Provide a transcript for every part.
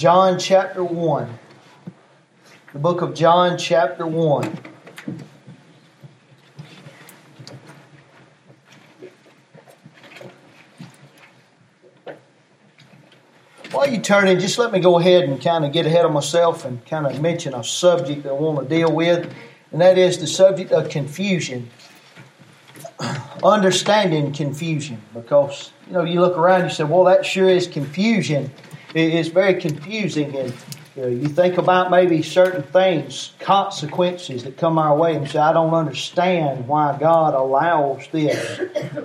John chapter 1. The book of John chapter 1. While you turn in, just let me go ahead and kind of get ahead of myself and kind of mention a subject that I want to deal with, and that is the subject of confusion. Understanding confusion, because you look around and you say, well, that sure is confusion. It's very confusing, and you think about maybe certain things, consequences that come our way, and say, I don't understand why God allows this.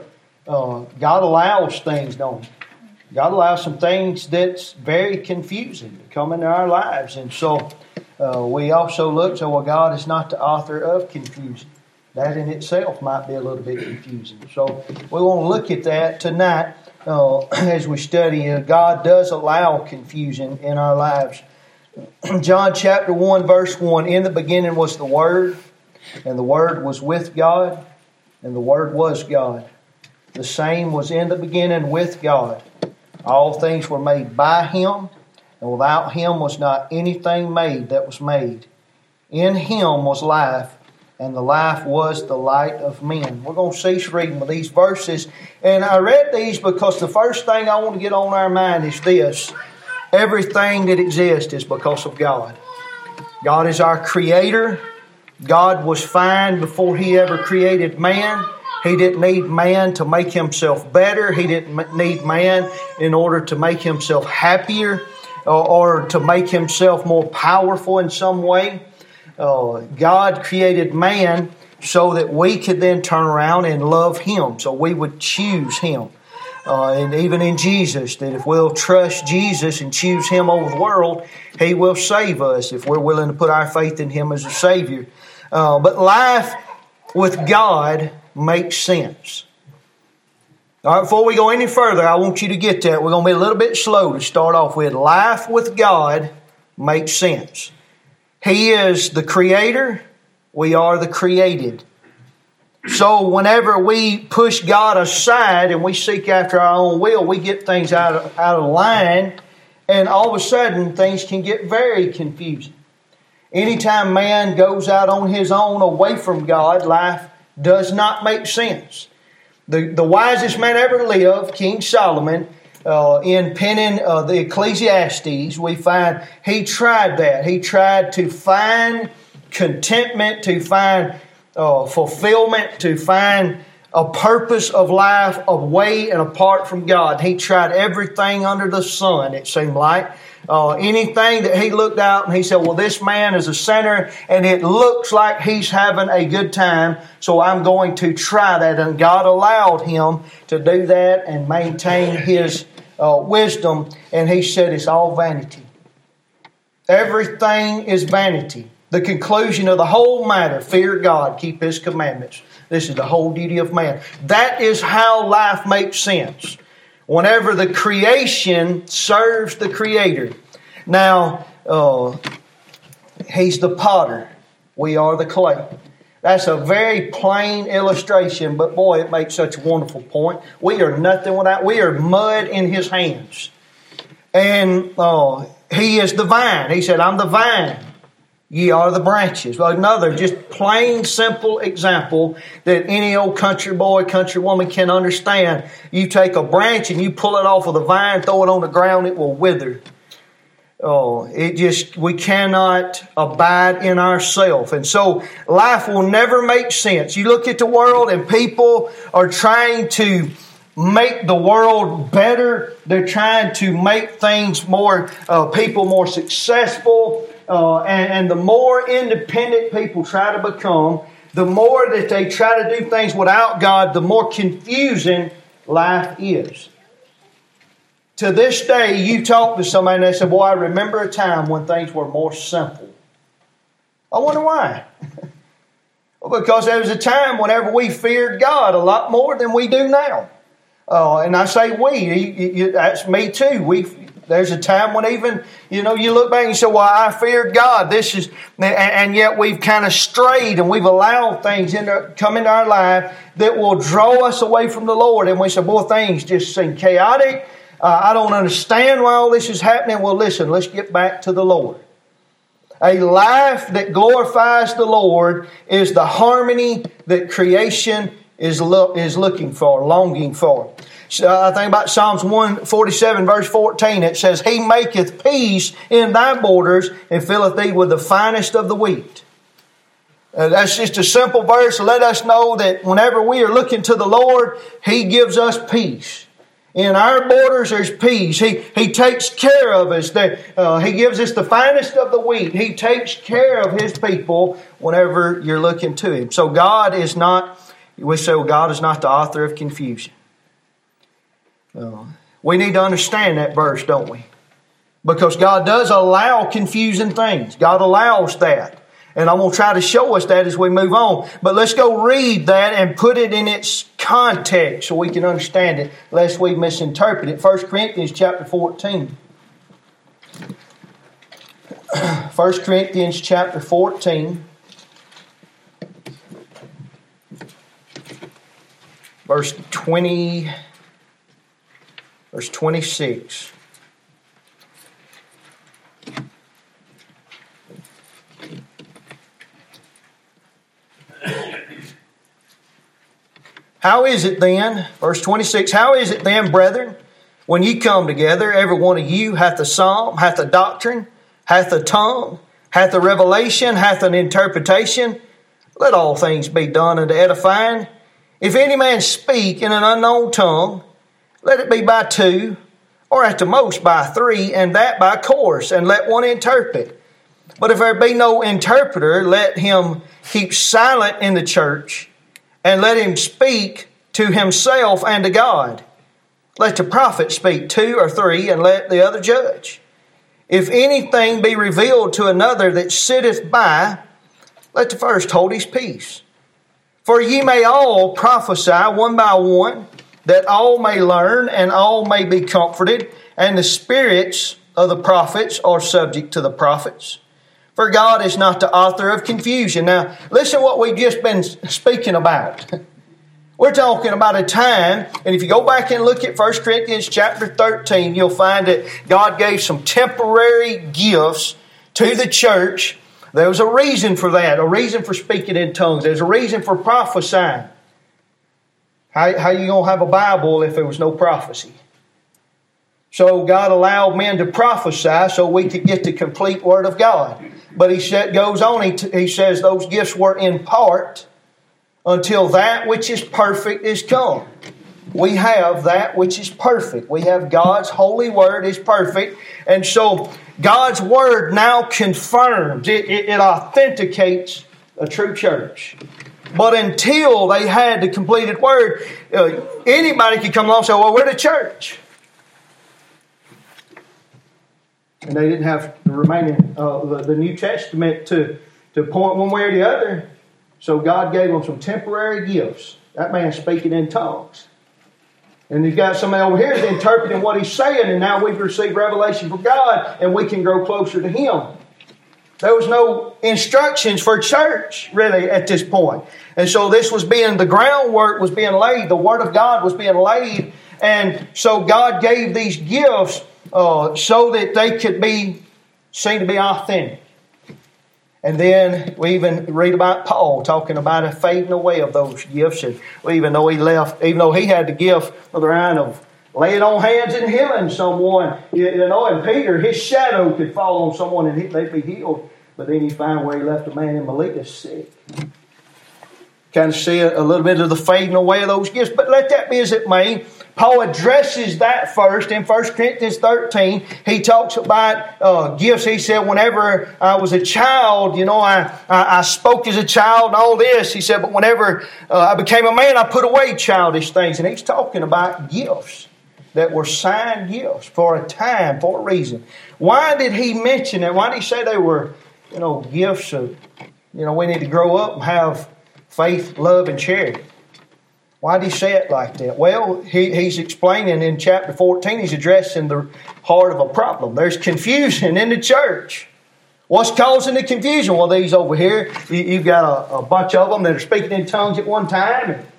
God allows things, don't He? God allows some things that's very confusing to come into our lives. And so we also look and say, well, God is not the author of confusion. That in itself might be a little bit confusing. So we want to look at that tonight as we study. God does allow confusion in our lives. John chapter 1 verse 1, in the beginning was the Word, and the Word was with God, and the Word was God. The same was in the beginning with God. All things were made by Him, and without Him was not anything made that was made. In Him was life, and the life was the light of men. We're going to cease reading with these verses. And I read these because the first thing I want to get on our mind is this. Everything that exists is because of God. God is our Creator. God was fine before He ever created man. He didn't need man to make himself better. He didn't need man in order to make himself happier or to make himself more powerful in some way. God created man so that we could then turn around and love Him. So we would choose Him. And even in Jesus, that if we'll trust Jesus and choose Him over the world, He will save us if we're willing to put our faith in Him as a Savior. But life with God makes sense. All right, before we go any further, I want you to get that. We're going to be a little bit slow to start off with. Life with God makes sense. He is the Creator. We are the created. So whenever we push God aside and we seek after our own will, we get things out of line, and all of a sudden things can get very confusing. Anytime man goes out on his own away from God, life does not make sense. The wisest man ever lived, King Solomon, in penning the Ecclesiastes, we find he tried that. He tried to find contentment, to find fulfillment, to find a purpose of life away and apart from God. He tried everything under the sun, it seemed like. Anything that he looked out and he said, well, this man is a sinner and it looks like he's having a good time, so I'm going to try that. And God allowed him to do that and maintain his wisdom. And he said it's all vanity. Everything is vanity. The conclusion of the whole matter, fear God, keep His commandments. This is the whole duty of man. That is how life makes sense. Whenever the creation serves the Creator. Now, He's the potter. We are the clay. That's a very plain illustration, but boy, it makes such a wonderful point. We are nothing without. We are mud in His hands. And He is the vine. He said, I'm the vine. Ye are the branches. Well, another just plain, simple example that any old country boy, country woman can understand. You take a branch and you pull it off of the vine, throw it on the ground, it will wither. We cannot abide in ourselves. And so life will never make sense. You look at the world and people are trying to make the world better. They're trying to make things more, people more successful. And the more independent people try to become, the more that they try to do things without God, the more confusing life is. To this day, you talk to somebody and they say, boy, I remember a time when things were more simple. I wonder why. Well, because there was a time whenever we feared God a lot more than we do now. And I say we, that's me too. There's a time when even, you look back and you say, well, I feared God. And yet we've kind of strayed and we've allowed things come into our life that will draw us away from the Lord. And we say, boy, things just seem chaotic. I don't understand why all this is happening. Well, listen, let's get back to the Lord. A life that glorifies the Lord is the harmony that creation is looking for, longing for. I think about Psalms 147 verse 14. It says, He maketh peace in thy borders and filleth thee with the finest of the wheat. That's just a simple verse to let us know that whenever we are looking to the Lord, He gives us peace. In our borders there's peace. He takes care of us. He gives us the finest of the wheat. He takes care of His people whenever you're looking to Him. So God is not, we say, well, God is not the author of confusion. We need to understand that verse, don't we? Because God does allow confusing things. God allows that. And I'm going to try to show us that as we move on. But let's go read that and put it in its context so we can understand it, lest we misinterpret it. 1 Corinthians chapter 14. 1 Corinthians chapter 14. Verse 26. How is it then, verse 26, how is it then, brethren, when ye come together, every one of you hath a psalm, hath a doctrine, hath a tongue, hath a revelation, hath an interpretation? Let all things be done unto edifying. If any man speak in an unknown tongue, let it be by two, or at the most by three, and that by course, and let one interpret. But if there be no interpreter, let him keep silent in the church, and let him speak to himself and to God. Let the prophet speak two or three, and let the other judge. If anything be revealed to another that sitteth by, let the first hold his peace. For ye may all prophesy one by one, that all may learn and all may be comforted, and the spirits of the prophets are subject to the prophets. For God is not the author of confusion. Now, listen what we've just been speaking about. We're talking about a time, and if you go back and look at 1 Corinthians chapter 13, you'll find that God gave some temporary gifts to the church. There was a reason for that, a reason for speaking in tongues. There's a reason for prophesying. How you going to have a Bible if there was no prophecy? So God allowed men to prophesy so we could get the complete Word of God. But he goes on, he says those gifts were in part until that which is perfect is come. We have that which is perfect. We have God's holy Word is perfect. And so God's Word now confirms, it authenticates a true church. But until they had the completed Word, anybody could come along and say, well, we're the church. And they didn't have the remaining, the New Testament to point one way or the other. So God gave them some temporary gifts. That man's speaking in tongues. And you've got somebody over here that's interpreting what he's saying, and now we've received revelation from God, and we can grow closer to Him. There was no instructions for church, really, at this point. And so the groundwork was being laid. The Word of God was being laid. And so God gave these gifts so that they could be seen to be authentic. And then we even read about Paul talking about a fading away of those gifts. And even though he left, even though he had the gift of the round of laying on hands and healing someone, and Peter, his shadow could fall on someone and they'd be healed. But then you find where he left a man in Miletus sick. Kind of see a little bit of the fading away of those gifts. But let that be as it may. Paul addresses that first in 1 Corinthians 13. He talks about gifts. He said, whenever I was a child, I spoke as a child and all this. He said, but whenever I became a man, I put away childish things. And he's talking about gifts that were signed gifts for a time, for a reason. Why did he mention that? Why did he say they were, gifts of, we need to grow up and have faith, love, and charity? Why did he say it like that? Well, he's explaining in chapter 14, he's addressing the heart of a problem. There's confusion in the church. What's causing the confusion? Well, these over here, you've got a bunch of them that are speaking in tongues at one time.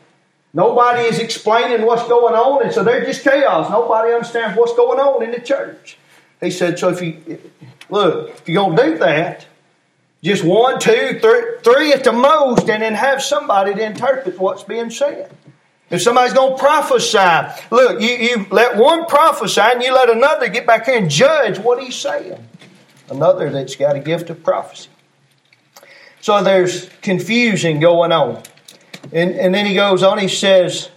Nobody is explaining what's going on, and so there's just chaos. Nobody understands what's going on in the church. He said, so if you're going to do that, just 1, 2, 3 at the most, and then have somebody to interpret what's being said. If somebody's going to prophesy, look, you let one prophesy and you let another get back here and judge what he's saying. Another that's got a gift of prophecy. So there's confusion going on. And then he goes on, he says,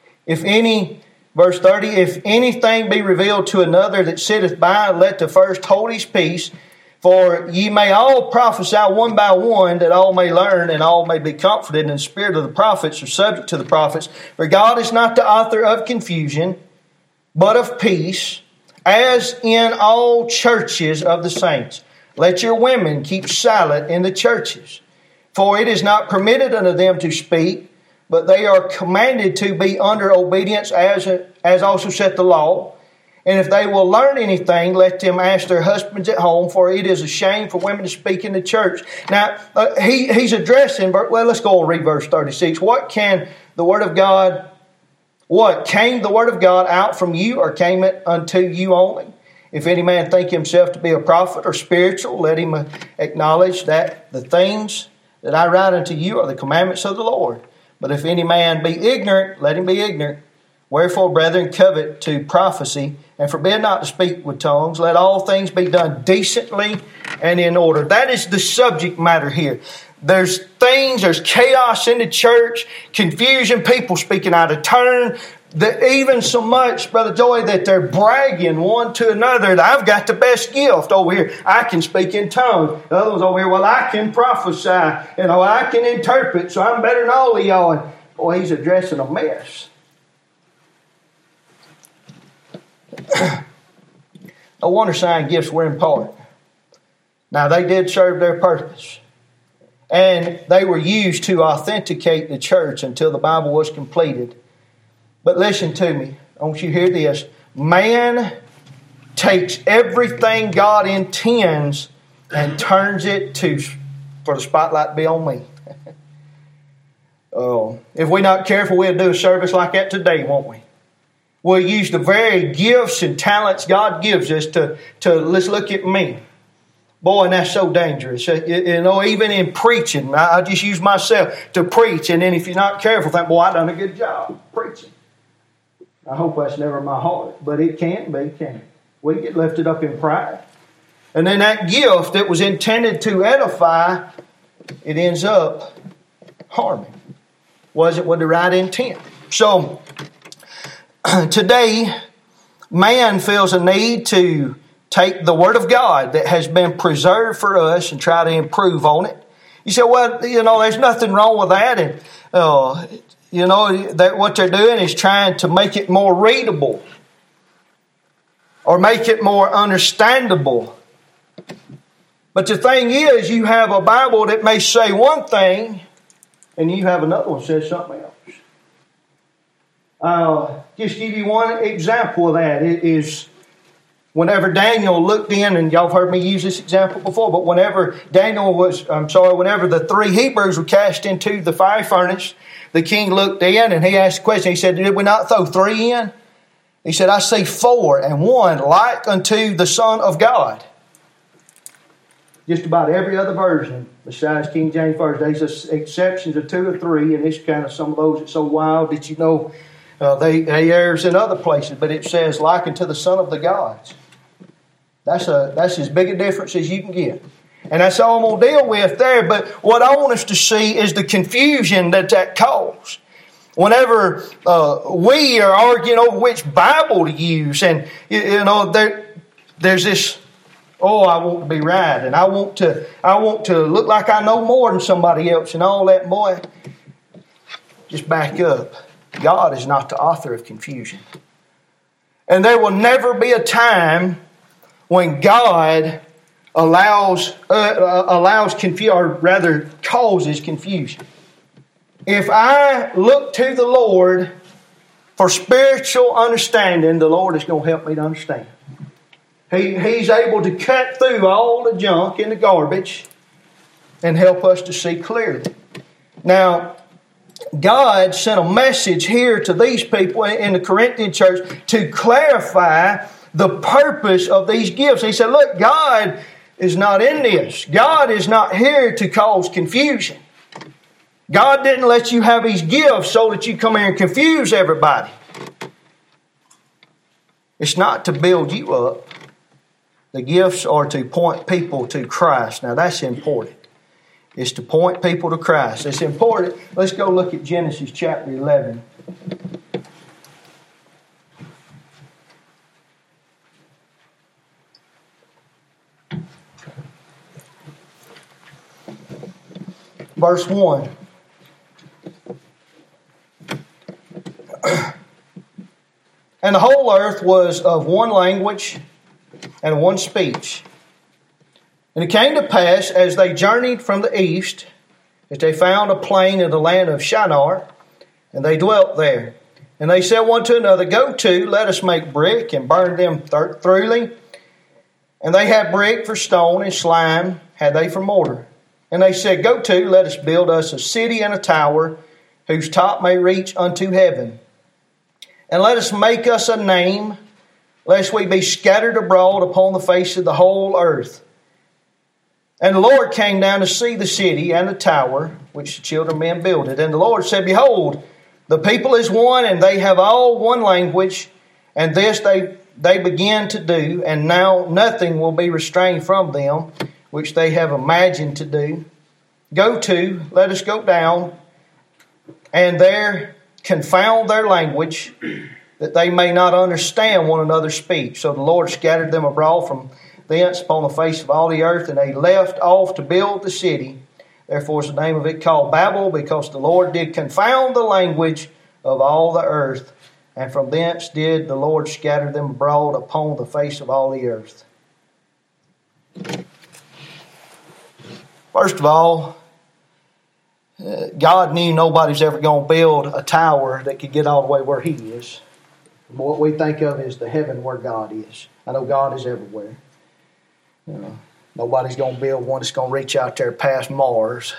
verse 30, if anything be revealed to another that sitteth by, let the first hold his peace. For ye may all prophesy one by one, that all may learn and all may be comforted, and the spirit of the prophets are subject to the prophets. For God is not the author of confusion, but of peace, as in all churches of the saints. Let your women keep silent in the churches. For it is not permitted unto them to speak, but they are commanded to be under obedience, as also saith the law. And if they will learn anything, let them ask their husbands at home, for it is a shame for women to speak in the church. Now, he's addressing, well, let's go and read verse 36. Came the word of God out from you, or came it unto you only? If any man think himself to be a prophet or spiritual, let him acknowledge that the things that I write unto you are the commandments of the Lord. But if any man be ignorant, let him be ignorant. Wherefore, brethren, covet to prophecy, and forbid not to speak with tongues. Let all things be done decently and in order. That is the subject matter here. There's chaos in the church, confusion, people speaking out of turn. Even so much, Brother Joy, that they're bragging one to another that I've got the best gift over here. I can speak in tongues. The other one's over here, well, I can prophesy. I can interpret, so I'm better than all of y'all. And boy, he's addressing a mess. No wonder sign gifts were important. Now, they did serve their purpose. And they were used to authenticate the church until the Bible was completed. But listen to me. I want you to hear this. Man takes everything God intends and turns it for the spotlight to be on me. If we're not careful, we'll do a service like that today, won't we? We'll use the very gifts and talents God gives us to let's look at me. Boy, and that's so dangerous. Even in preaching, I just use myself to preach. And then if you're not careful, think, boy, I done a good job preaching. I hope that's never my heart. But it can be, can't it? We get lifted up in pride. And then that gift that was intended to edify, it ends up harming. Wasn't with the right intent. So, today, man feels a need to take the Word of God that has been preserved for us and try to improve on it. You say, well, there's nothing wrong with that. And, what they're doing is trying to make it more readable or make it more understandable. But the thing is, you have a Bible that may say one thing and you have another one that says something else. Just give you one example of that. It is whenever Daniel looked in, and y'all have heard me use this example before, but whenever the 3 Hebrews were cast into the fire furnace, the king looked in and he asked the question. He said, did we not throw 3 in? He said, I see 4, and 1 like unto the Son of God. Just about every other version besides King James Version. There's exceptions of 2 or 3, and it's kind of some of those that's so wild that they errs in other places, but it says like unto the Son of the gods. That's as big a difference as you can get. And that's all I'm going to deal with there. But what I want us to see is the confusion that caused. Whenever we are arguing over which Bible to use, and there's this, I want to be right, and I want to look like I know more than somebody else, and all that. Boy, just back up. God is not the author of confusion. And there will never be a time when God allows confusion, or rather causes confusion. If I look to the Lord for spiritual understanding, the Lord is going to help me to understand. He's able to cut through all the junk and the garbage and help us to see clearly. Now, God sent a message here to these people in the Corinthian church to clarify the purpose of these gifts. He said, look, God is not in this. God is not here to cause confusion. God didn't let you have these gifts so that you come here and confuse everybody. It's not to build you up. The gifts are to point people to Christ. Now that's important. It's to point people to Christ. It's important. Let's go look at Genesis chapter 11. Verse 1. And the whole earth was of one language and one speech. And it came to pass, as they journeyed from the east, that they found a plain in the land of Shinar, and they dwelt there. And they said one to another, go to, let us make brick, and burn them thoroughly. And they had brick for stone, and slime had they for mortar. And they said, go to, let us build us a city and a tower, whose top may reach unto heaven. And let us make us a name, lest we be scattered abroad upon the face of the whole earth. And the Lord came down to see the city and the tower, which the children of men builded. And the Lord said, behold, the people is one, and they have all one language, and this they begin to do, and now nothing will be restrained from them, which they have imagined to do. Go to, let us go down, and there confound their language, that they may not understand one another's speech. So the Lord scattered them abroad from thence upon the face of all the earth, and they left off to build the city. Therefore is the name of it called Babel, because the Lord did confound the language of all the earth. And from thence did the Lord scatter them abroad upon the face of all the earth. First of all, God knew nobody's ever going to build a tower that could get all the way where He is. What we think of is the heaven where God is. I know God is everywhere. Nobody's going to build one that's going to reach out there past Mars.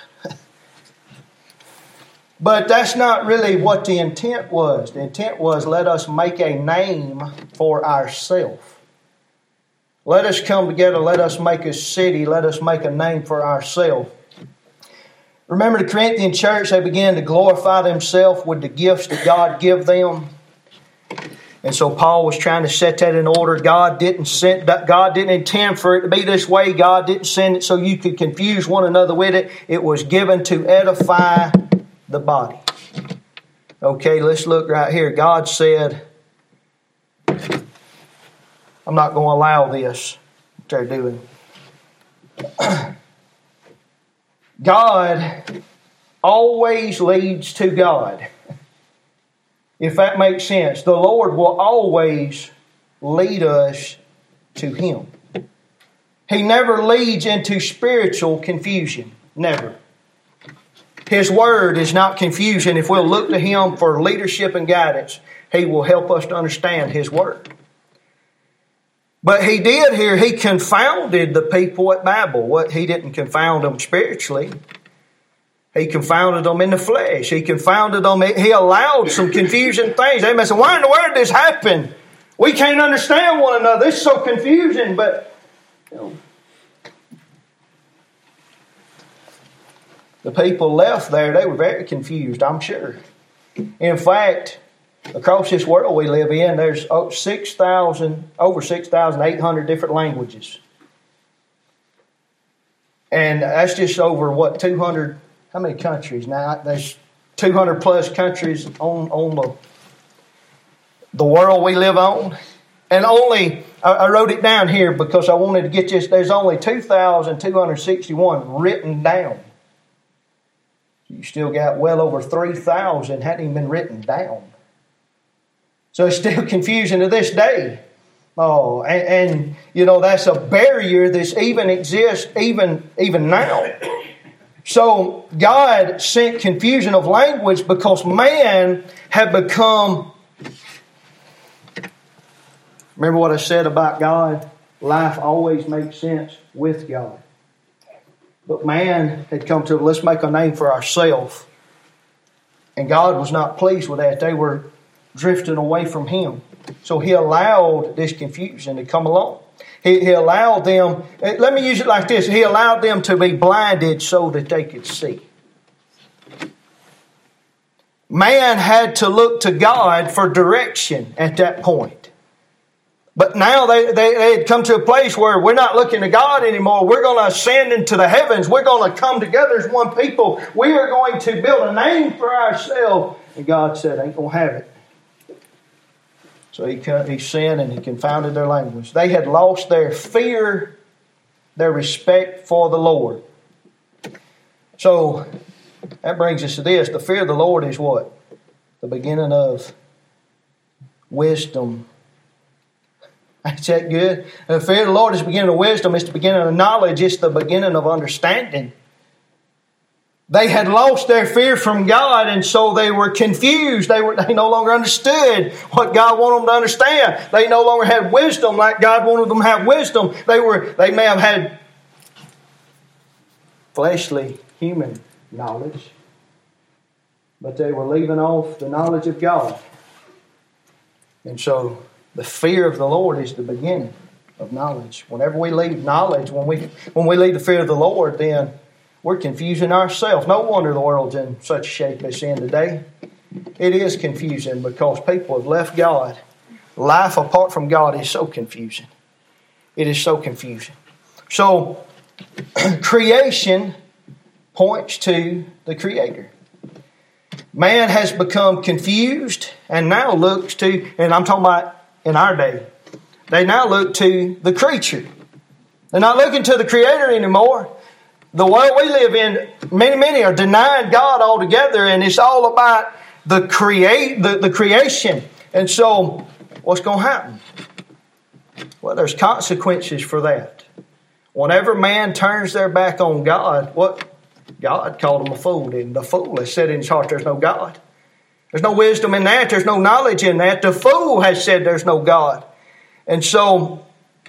But that's not really what the intent was. The intent was, let us make a name for ourselves. Let us come together, let us make a city, let us make a name for ourselves. Remember the Corinthian church, they began to glorify themselves with the gifts that God gave them. And so Paul was trying to set that in order. God didn't intend for it to be this way. God didn't send it so you could confuse one another with it. It was given to edify the body. Okay, let's look right here. God said, I'm not going to allow this, what they're doing. God always leads to God. If that makes sense, the Lord will always lead us to Him. He never leads into spiritual confusion. Never. His Word is not confusion. If we'll look to Him for leadership and guidance, He will help us to understand His Word. But He did here, He confounded the people at Babel. He didn't confound them spiritually. He confounded them in the flesh. He confounded them. He allowed some confusing things. They may say, why in the world did this happen? We can't understand one another. This is so confusing. But the people left there, they were very confused, I'm sure. In fact, across this world we live in, there's over 6,800 different languages. And that's just over, 200... How many countries? Now, there's 200 plus countries on the world we live on. And I wrote it down here because I wanted to get this. There's only 2,261 written down. You still got well over 3,000 hadn't even been written down. So it's still confusing to this day. Oh, and that's a barrier that even exists even now. So God sent confusion of language because man had become... Remember what I said about God? Life always makes sense with God. But man had come to, let's make a name for ourselves. And God was not pleased with that. They were drifting away from Him. So He allowed this confusion to come along. He allowed them, let me use it like this, He allowed them to be blinded so that they could see. Man had to look to God for direction at that point. But now they had come to a place where we're not looking to God anymore. We're going to ascend into the heavens. We're going to come together as one people. We are going to build a name for ourselves. And God said, ain't going to have it. So he sinned and He confounded their language. They had lost their fear, their respect for the Lord. So that brings us to this. The fear of the Lord is what? The beginning of wisdom. Is that good? The fear of the Lord is the beginning of wisdom. It's the beginning of knowledge. It's the beginning of understanding. They had lost their fear from God, and so they were confused. They no longer understood what God wanted them to understand. They no longer had wisdom like God wanted them to have wisdom. They may have had fleshly, human knowledge, but they were leaving off the knowledge of God. And so the fear of the Lord is the beginning of knowledge. Whenever we leave knowledge, when we leave the fear of the Lord, then we're confusing ourselves. No wonder the world's in such shape it's in today. It is confusing because people have left God. Life apart from God is so confusing. It is so confusing. So, creation points to the Creator. Man has become confused and now looks to, and I'm talking about in our day, they now look to the creature. They're not looking to the Creator anymore. The world we live in, many are denying God altogether, and it's all about the creation. And so, what's going to happen? Well, there's consequences for that. Whenever man turns their back on God, what? God called him a fool, didn't he? The fool has said in his heart there's no God. There's no wisdom in that. There's no knowledge in that. The fool has said there's no God. And so,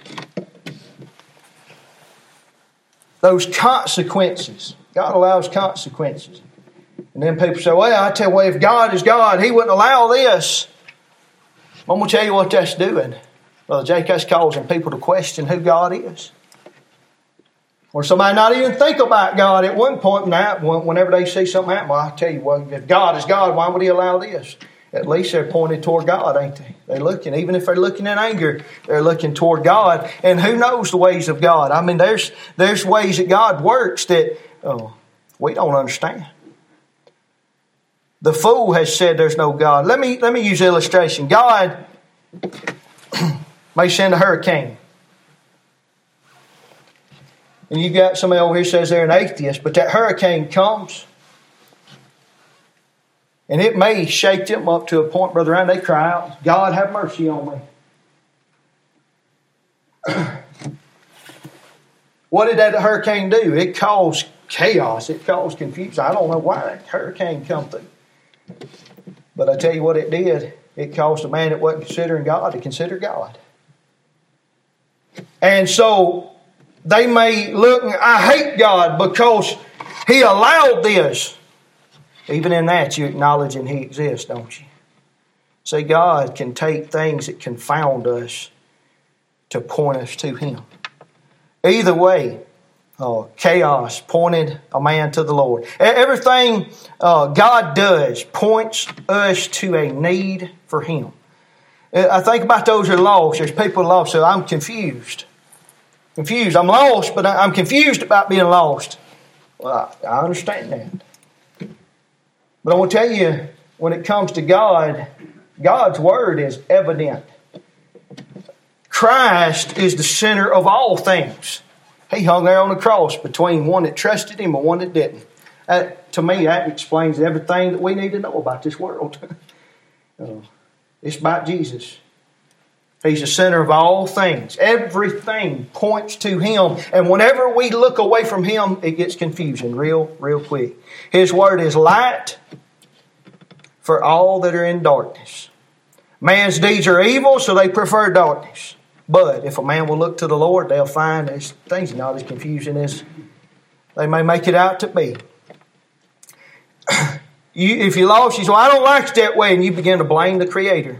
those consequences. God allows consequences. And then people say, well, I tell you, if God is God, He wouldn't allow this. I'm going to tell you what that's doing. Brother Jake, that's causing people to question who God is. Or somebody not even think about God at one point in that, whenever they see something happen. Well, I tell you, well, if God is God, why would He allow this? At least they're pointed toward God, ain't they? They're looking, even if they're looking in anger, they're looking toward God. And who knows the ways of God? I mean, there's ways that God works that we don't understand. The fool has said there's no God. Let me use an illustration. God may send a hurricane. And you got somebody over here says they're an atheist, but that hurricane comes. And it may shake them up to a point, Brother Ryan, they cry out, God, have mercy on me. What did that hurricane do? It caused chaos. It caused confusion. I don't know why that hurricane come through. But I tell you what it did. It caused a man that wasn't considering God to consider God. And so they may look, I hate God because He allowed this. Even in that, you're acknowledging He exists, don't you? See, God can take things that confound us to point us to Him. Either way, chaos pointed a man to the Lord. Everything God does points us to a need for Him. I think about those who are lost. There's people lost, so I'm confused. I'm lost, but I'm confused about being lost. Well, I understand that. But I want to tell you, when it comes to God, God's Word is evident. Christ is the center of all things. He hung there on the cross between one that trusted Him and one that didn't. To me, that explains everything that we need to know about this world. It's about Jesus. He's the center of all things. Everything points to Him. And whenever we look away from Him, it gets confusing real quick. His Word is light for all that are in darkness. Man's deeds are evil, so they prefer darkness. But if a man will look to the Lord, they'll find there's things not as confusing as they may make it out to be. If you lost, you say, well, I don't like it that way, and you begin to blame the Creator.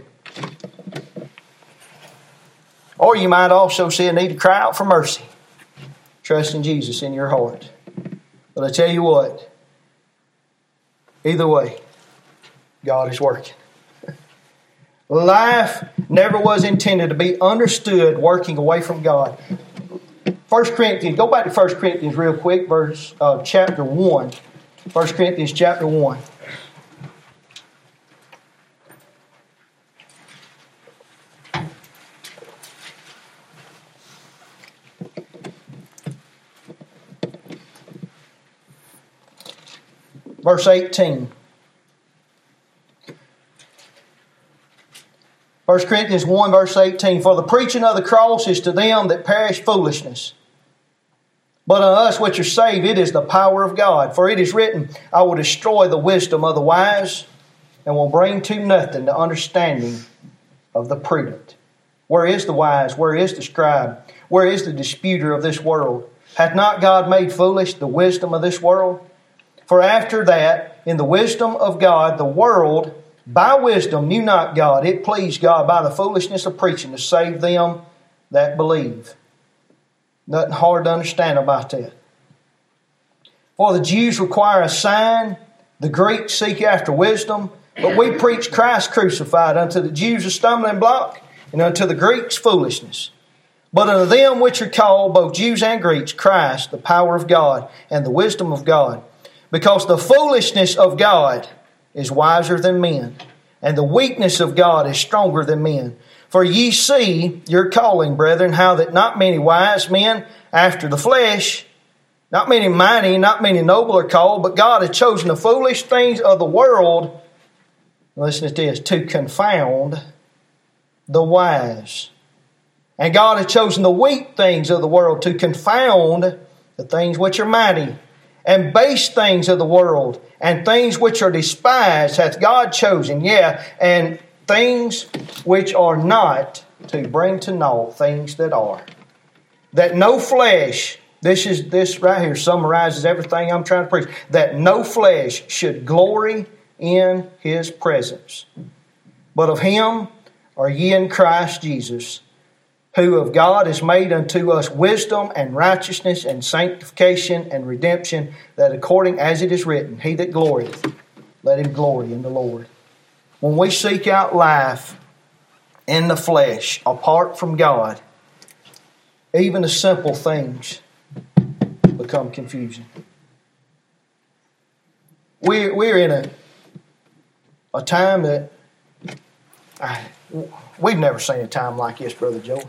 Or you might also see a need to cry out for mercy. Trust in Jesus in your heart. But I tell you what, either way, God is working. Life never was intended to be understood working away from God. 1 Corinthians, go back to 1 Corinthians real quick, chapter 1. 1 Corinthians chapter 1. Verse 18. 1 Corinthians 1 verse 18. For the preaching of the cross is to them that perish foolishness. But unto us which are saved, it is the power of God. For it is written, I will destroy the wisdom of the wise, and will bring to nothing the understanding of the prudent. Where is the wise? Where is the scribe? Where is the disputer of this world? Hath not God made foolish the wisdom of this world? For after that, in the wisdom of God, the world by wisdom knew not God. It pleased God by the foolishness of preaching to save them that believe. Nothing hard to understand about that. For the Jews require a sign, the Greeks seek after wisdom, but we preach Christ crucified, unto the Jews a stumbling block, and unto the Greeks foolishness. But unto them which are called, both Jews and Greeks, Christ, the power of God, and the wisdom of God. Because the foolishness of God is wiser than men, and the weakness of God is stronger than men. For ye see your calling, brethren, how that not many wise men after the flesh, not many mighty, not many noble are called, but God hath chosen the foolish things of the world, listen to this, to confound the wise. And God hath chosen the weak things of the world to confound the things which are mighty. And base things of the world, and things which are despised hath God chosen, and things which are not, to bring to naught things that are. That no flesh, this right here summarizes everything I'm trying to preach, that no flesh should glory in His presence. But of Him are ye in Christ Jesus, who of God is made unto us wisdom and righteousness and sanctification and redemption, that according as it is written, he that glorieth, let him glory in the Lord. When we seek out life in the flesh, apart from God, even the simple things become confusing. We're in a time that we've never seen a time like this, Brother Joe.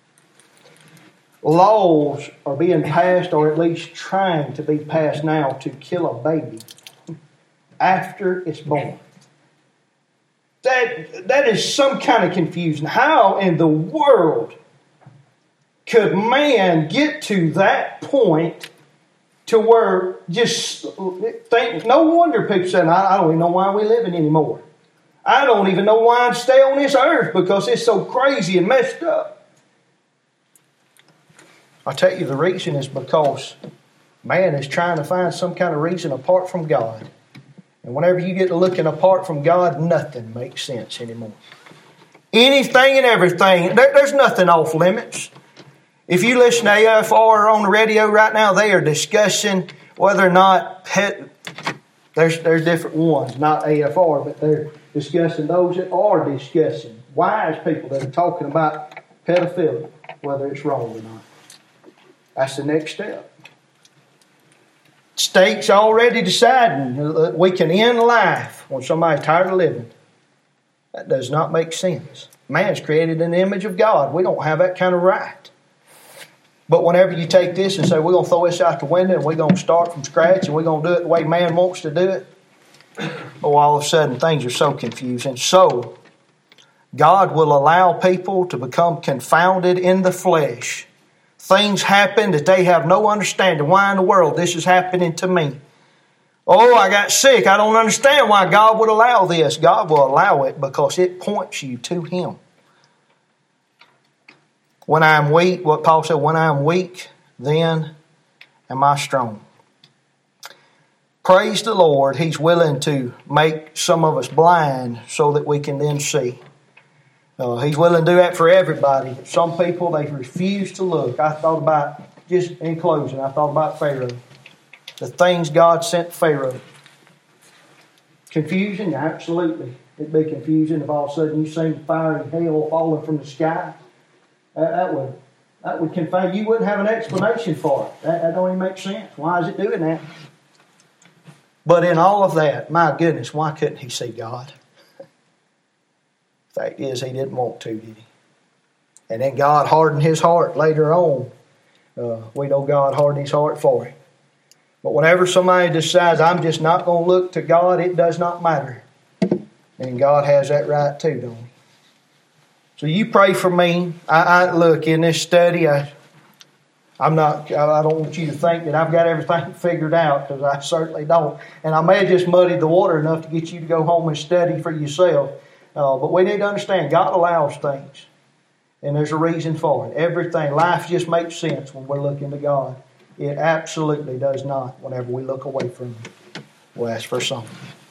Laws are being passed, or at least trying to be passed now, to kill a baby after it's born. That is some kind of confusion. How in the world could man get to that point to where just think? No wonder people say, I don't even know why we're living anymore. I don't even know why I'd stay on this earth, because it's so crazy and messed up. I tell you, the reason is because man is trying to find some kind of reason apart from God. And whenever you get to looking apart from God, nothing makes sense anymore. Anything and everything, there's nothing off limits. If you listen to AFR on the radio right now, they are discussing whether or not there's different ones, not AFR, but they're discussing those that are discussing. Wise people that are talking about pedophilia, whether it's wrong or not. That's the next step. States already deciding that we can end life when somebody's tired of living. That does not make sense. Man's created in the image of God. We don't have that kind of right. But whenever you take this and say, we're going to throw this out the window and we're going to start from scratch and we're going to do it the way man wants to do it, all of a sudden things are so confusing. So, God will allow people to become confounded in the flesh. Things happen that they have no understanding. Why in the world this is happening to me? Oh, I got sick. I don't understand why God would allow this. God will allow it because it points you to Him. When I am weak, what Paul said, when I am weak, then am I strong. praise the Lord, He's willing to make some of us blind so that we can then see. He's willing to do that for everybody. Some people, they refuse to look. I thought about, just in closing, I thought about Pharaoh. The things God sent Pharaoh. Confusion? Absolutely. It'd be confusing if all of a sudden you seen fire and hail falling from the sky. That would confound you. You wouldn't have an explanation for it. That don't even make sense. Why is it doing that? But in all of that, my goodness, why couldn't he see God? Fact is, he didn't want to, did he? And then God hardened his heart later on. We know God hardened his heart for him. But whenever somebody decides, I'm just not going to look to God, it does not matter. And God has that right too, don't he? So you pray for me. I look, in this study, I don't want you to think that I've got everything figured out, because I certainly don't. And I may have just muddied the water enough to get you to go home and study for yourself. But we need to understand, God allows things. And there's a reason for it. Everything, life just makes sense when we're looking to God. It absolutely does not whenever we look away from Him. We'll ask for something.